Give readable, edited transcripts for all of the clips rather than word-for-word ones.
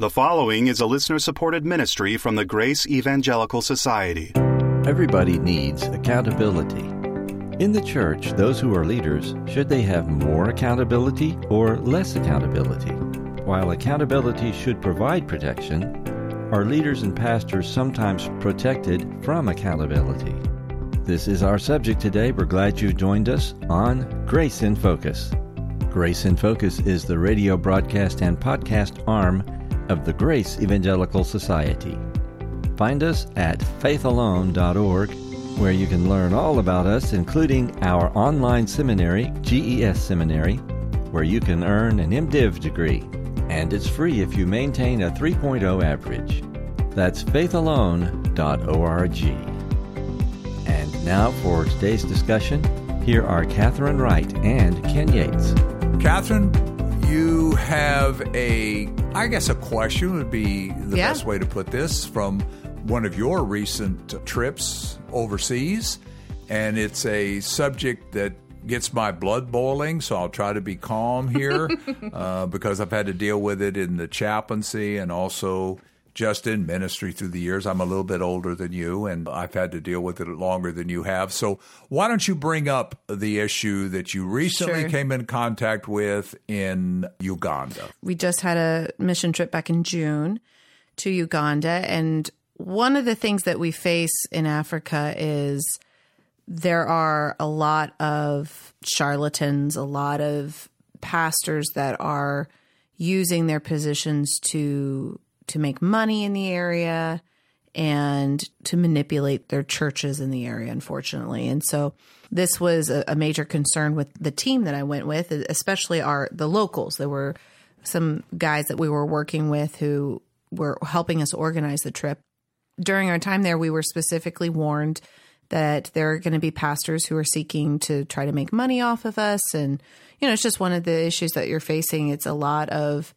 The following is a listener-supported ministry from the Grace Evangelical Society. Everybody needs accountability. In the church, those who are leaders, should they have more accountability or less accountability? While accountability should provide protection, are leaders and pastors sometimes protected from accountability? This is our subject today. We're glad you joined us on Grace in Focus. Grace in Focus is the radio broadcast and podcast arm of the Grace Evangelical Society. Find us at faithalone.org, where you can learn all about us, including our online seminary, GES Seminary, where you can earn an MDiv degree, and it's free if you maintain a 3.0 average. That's faithalone.org. And now for today's discussion, here are Catherine Wright and Ken Yates. Catherine, you have a question would be the best way to put this, from one of your recent trips overseas. And it's a subject that gets my blood boiling, so I'll try to be calm here because I've had to deal with it in the chaplaincy and also just in ministry through the years. I'm a little bit older than you, and I've had to deal with it longer than you have. So why don't you bring up the issue that you recently came in contact with in Uganda? We just had a mission trip back in June to Uganda, and one of the things that we face in Africa is there are a lot of charlatans, a lot of pastors that are using their positions to make money in the area and to manipulate their churches in the area, unfortunately. And so this was a major concern with the team that I went with, especially the locals. There were some guys that we were working with who were helping us organize the trip. During our time there, we were specifically warned that there are going to be pastors who are seeking to try to make money off of us. And, it's just one of the issues that you're facing. It's a lot of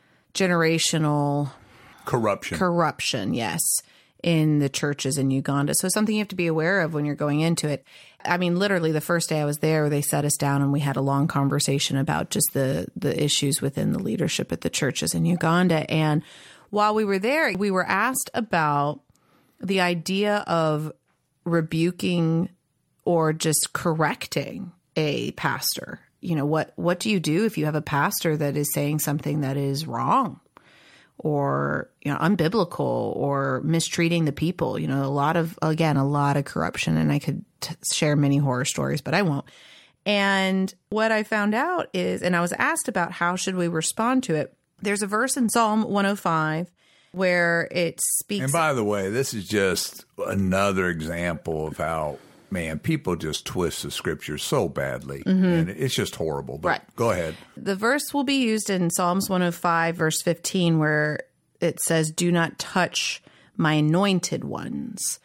generational corruption, yes, in the churches in Uganda. So something you have to be aware of when you're going into it. I mean, literally the first day I was there, they sat us down and we had a long conversation about just the issues within the leadership at the churches in Uganda. And while we were there, we were asked about the idea of rebuking or just correcting a pastor. What do you do if you have a pastor that is saying something that is wrong or, unbiblical or mistreating the people? A lot of corruption, and I could share many horror stories, but I won't. And what I found out is, and I was asked about how should we respond to it. There's a verse in Psalm 105 where it speaks. And by the way, this is just another example of how, people just twist the scripture so badly. Mm-hmm. And it's just horrible. But Go ahead. The verse will be used in Psalms 105, verse 15, where it says, "Do not touch my anointed ones."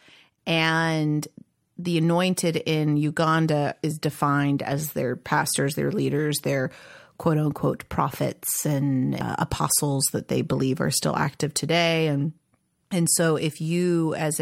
And the anointed in Uganda is defined as their pastors, their leaders, their quote unquote prophets and apostles that they believe are still active today. And so if you, as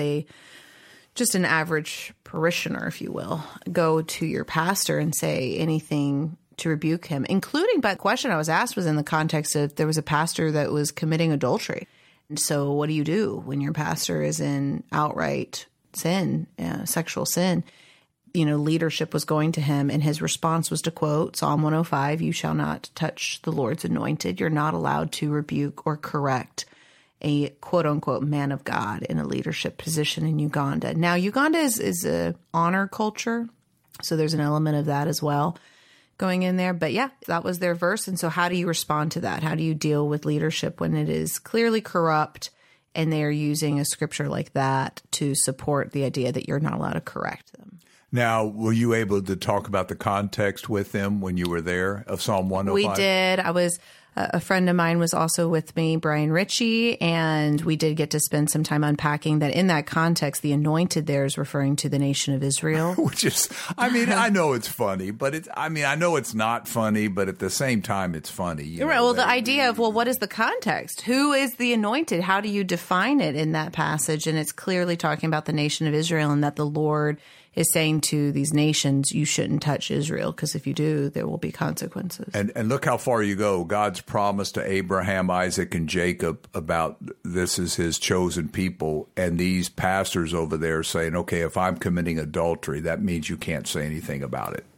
just an average parishioner, if you will, go to your pastor and say anything to rebuke him, including, but the question I was asked was in the context of there was a pastor that was committing adultery. And so what do you do when your pastor is in outright sin, sexual sin? Leadership was going to him, and his response was to quote Psalm 105, "You shall not touch the Lord's anointed." You're not allowed to rebuke or correct a quote-unquote man of God in a leadership position in Uganda. Now, Uganda is a honor culture, so there's an element of that as well going in there. But yeah, that was their verse. And so how do you respond to that? How do you deal with leadership when it is clearly corrupt and they are using a scripture like that to support the idea that you're not allowed to correct them? Now, were you able to talk about the context with them when you were there of Psalm 105? We did. A friend of mine was also with me, Brian Ritchie, and we did get to spend some time unpacking that in that context, the anointed there is referring to the nation of Israel. Which is, I know it's funny, but I know it's not funny, but at the same time, it's funny. Right. Well, the idea of, what is the context? Who is the anointed? How do you define it in that passage? And it's clearly talking about the nation of Israel and that the Lord is saying to these nations, you shouldn't touch Israel, because if you do, there will be consequences. And look how far you go. God's promise to Abraham, Isaac, and Jacob about this is his chosen people. And these pastors over there saying, okay, if I'm committing adultery, that means you can't say anything about it.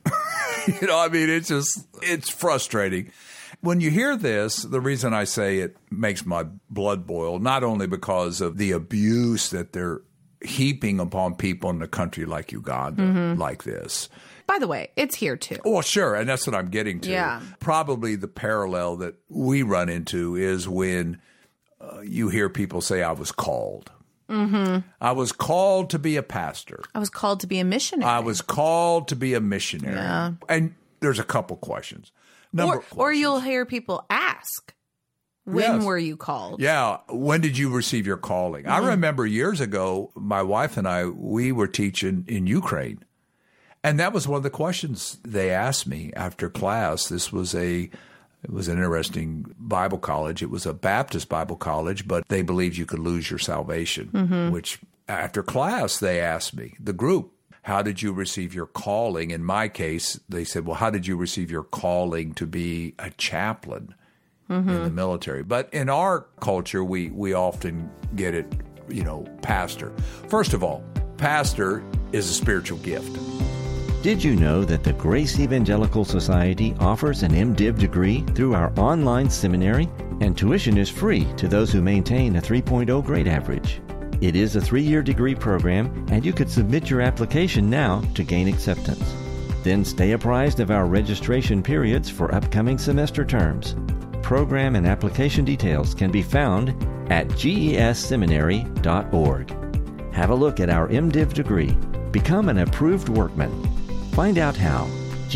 It's frustrating. When you hear this, the reason I say it makes my blood boil, not only because of the abuse that they're heaping upon people in a country like Uganda, like this. By the way, it's here too. Well, sure, and that's what I'm getting to. Yeah. Probably the parallel that we run into is when you hear people say, I was called. I was called to be a pastor. I was called to be a missionary. I was called to be a missionary. Yeah. And there's a couple questions. Or you'll hear people ask, when were you called? Yeah. When did you receive your calling? I remember years ago, my wife and I, we were teaching in Ukraine. And that was one of the questions they asked me after class. It was an interesting Bible college. It was a Baptist Bible college, but they believed you could lose your salvation, which after class, they asked me, the group, how did you receive your calling? In my case, they said, well, how did you receive your calling to be a chaplain in the military? But in our culture, we often get it, pastor. First of all, pastor is a spiritual gift. Did you know that the Grace Evangelical Society offers an MDiv degree through our online seminary? And tuition is free to those who maintain a 3.0 grade average. It is a 3-year degree program, and you could submit your application now to gain acceptance. Then stay apprised of our registration periods for upcoming semester terms. Program and application details can be found at gesseminary.org. Have a look at our MDiv degree. Become an approved workman. Find out how.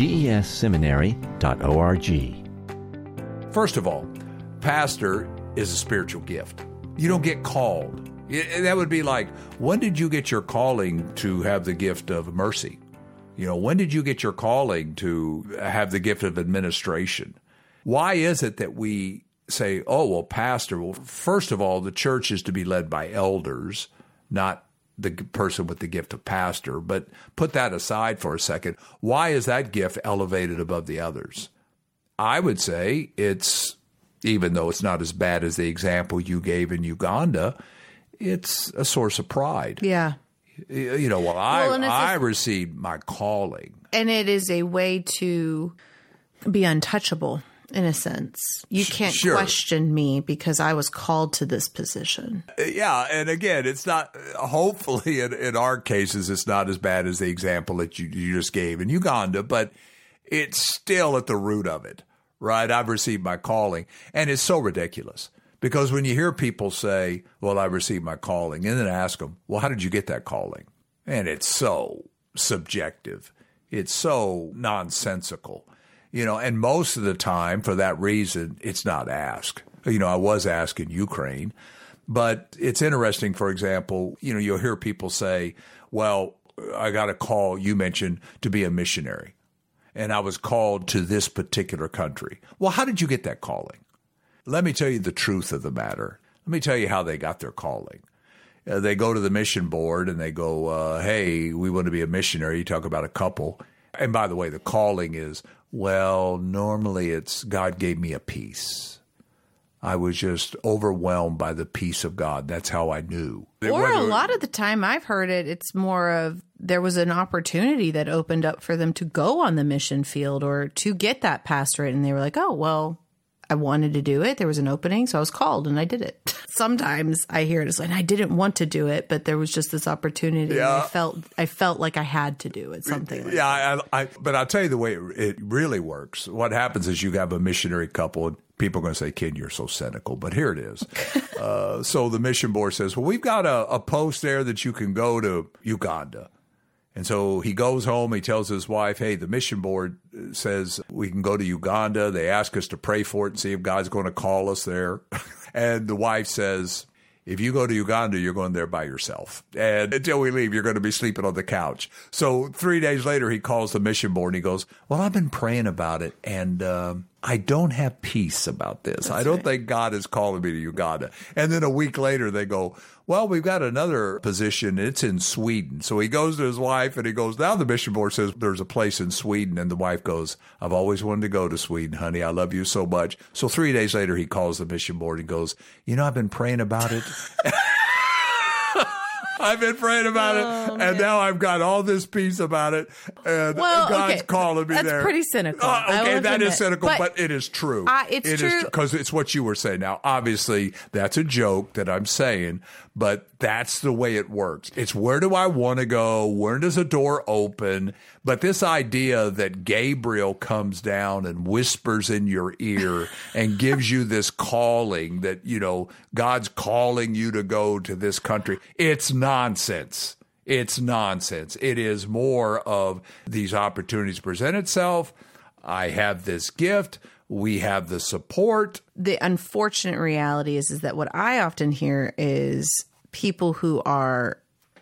gesseminary.org. First of all, pastor is a spiritual gift. You don't get called. That would be like, when did you get your calling to have the gift of mercy? When did you get your calling to have the gift of administration? Why is it that we say, oh, well, pastor, well, first of all, the church is to be led by elders, not the person with the gift of pastor. But put that aside for a second. Why is that gift elevated above the others? I would say it's, even though it's not as bad as the example you gave in Uganda, it's a source of pride. Yeah. I received my calling. And it is a way to be untouchable, in a sense. You can't question me because I was called to this position. Yeah. And again, it's not, hopefully in our cases, it's not as bad as the example that you just gave in Uganda, but it's still at the root of it, right? I've received my calling. And it's so ridiculous. Because when you hear people say, well, I received my calling, and then ask them, well, how did you get that calling? And it's so subjective. It's so nonsensical, and most of the time, for that reason, it's not asked. I was asked in Ukraine, but it's interesting, for example, you'll hear people say, well, I got a call, you mentioned, to be a missionary, and I was called to this particular country. Well, how did you get that calling? Let me tell you the truth of the matter. Let me tell you how they got their calling. They go to the mission board and they go, hey, we want to be a missionary. You talk about a couple. And by the way, the calling is, well, normally it's God gave me a peace. I was just overwhelmed by the peace of God. That's how I knew. Or a lot of the time I've heard it, it's more of there was an opportunity that opened up for them to go on the mission field or to get that pastorate. And they were like, oh, well, I wanted to do it. There was an opening, so I was called and I did it. Sometimes I hear it as like, I didn't want to do it, but there was just this opportunity. Yeah. And I felt like I had to do it, something like that. But I'll tell you the way it really works. What happens is you have a missionary couple and people are going to say, Ken, you're so cynical, but here it is. So the mission board says, well, we've got a post there that you can go to Uganda. And so he goes home, he tells his wife, hey, the mission board says we can go to Uganda. They ask us to pray for it and see if God's going to call us there. And the wife says, if you go to Uganda, you're going there by yourself. And until we leave, you're going to be sleeping on the couch. So 3 days later, he calls the mission board and he goes, well, I've been praying about it. And I don't have peace about this. I don't think God is calling me to Uganda. And then a week later, they go, well, we've got another position. It's in Sweden. So he goes to his wife and he goes, now the mission board says there's a place in Sweden. And the wife goes, I've always wanted to go to Sweden, honey. I love you so much. So 3 days later, he calls the mission board and goes, I've been praying about it. I've been praying about it, and now I've got all this peace about it, and God's calling me there. That's pretty cynical. Okay, that is cynical, but it is true. It's true. Because it's what you were saying. Now, obviously, that's a joke that I'm saying, but that's the way it works. It's where do I want to go? Where does a door open? But this idea that Gabriel comes down and whispers in your ear and gives you this calling that, God's calling you to go to this country, it's nonsense. It's nonsense. It is more of these opportunities present itself. I have this gift. We have the support. The unfortunate reality is that what I often hear is people who are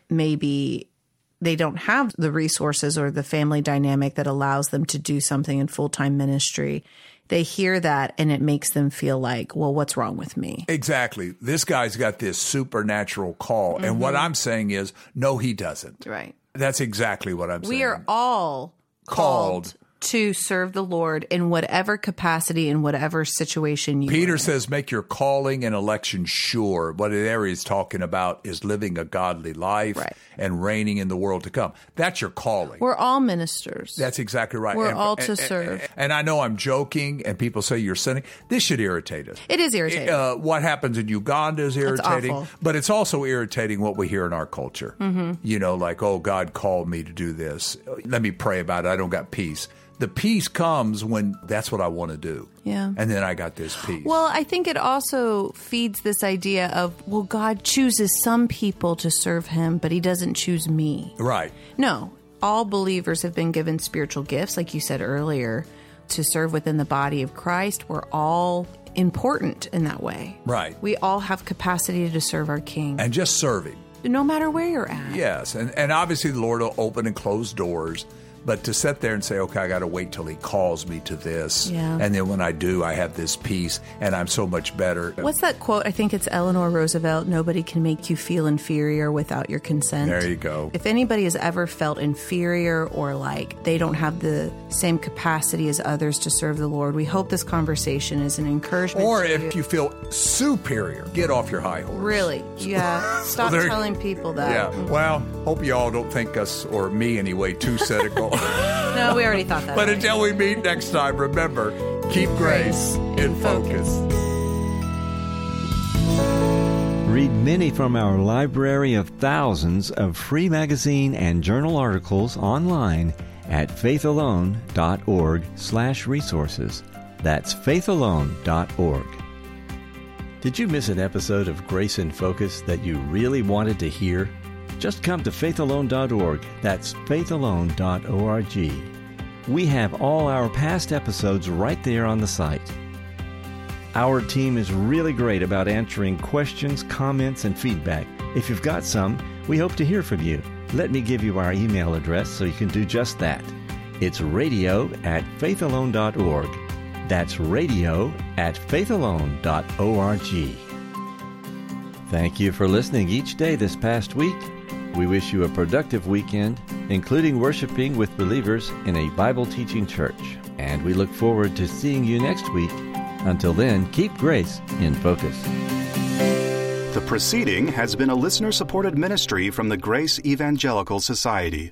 maybe they don't have the resources or the family dynamic that allows them to do something in full-time ministry. They hear that and it makes them feel like, well, what's wrong with me? Exactly. This guy's got this supernatural call. Mm-hmm. And what I'm saying is, no, he doesn't. Right. That's exactly what I'm saying. We are all called to serve the Lord in whatever capacity, in whatever situation you Peter are in. says, make your calling and election sure. What there he's talking about is living a godly life and reigning in the world to come. That's your calling. We're all ministers. That's exactly right. We're all to serve. And I know I'm joking and people say you're sinning. This should irritate us. It is irritating. What happens in Uganda is irritating. That's awful. But it's also irritating what we hear in our culture. Mm-hmm. Like, oh, God called me to do this. Let me pray about it. I don't got peace. The peace comes when that's what I want to do. Yeah. And then I got this peace. Well, I think it also feeds this idea of, well, God chooses some people to serve him, but he doesn't choose me. Right. No. All believers have been given spiritual gifts, like you said earlier, to serve within the body of Christ. We're all important in that way. Right. We all have capacity to serve our King. And just serving. No matter where you're at. Yes. And obviously the Lord will open and close doors. But to sit there and say, okay, I got to wait till he calls me to this. Yeah. And then when I do, I have this peace and I'm so much better. What's that quote? I think it's Eleanor Roosevelt. Nobody can make you feel inferior without your consent. There you go. If anybody has ever felt inferior or like they don't have the same capacity as others to serve the Lord, we hope this conversation is an encouragement. Or if you feel superior, get off your high horse. Really? Yeah. Stop telling people that. Yeah. Well, hope you all don't think us, or me anyway, too cynical. No, we already thought that. But until we meet next time, remember, keep grace in focus. Read many from our library of thousands of free magazine and journal articles online at faithalone.org/resources. That's faithalone.org. Did you miss an episode of Grace in Focus that you really wanted to hear? Just come to faithalone.org. That's faithalone.org. We have all our past episodes right there on the site. Our team is really great about answering questions, comments, and feedback. If you've got some, we hope to hear from you. Let me give you our email address so you can do just that. It's radio@faithalone.org. That's radio@faithalone.org. Thank you for listening each day this past week. We wish you a productive weekend, including worshiping with believers in a Bible-teaching church. And we look forward to seeing you next week. Until then, keep grace in focus. The proceeding has been a listener-supported ministry from the Grace Evangelical Society.